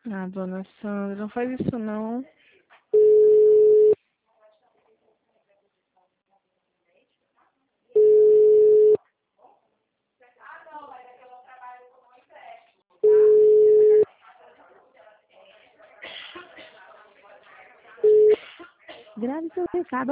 Ah, dona Sandra, não faz isso não. Grave seu recado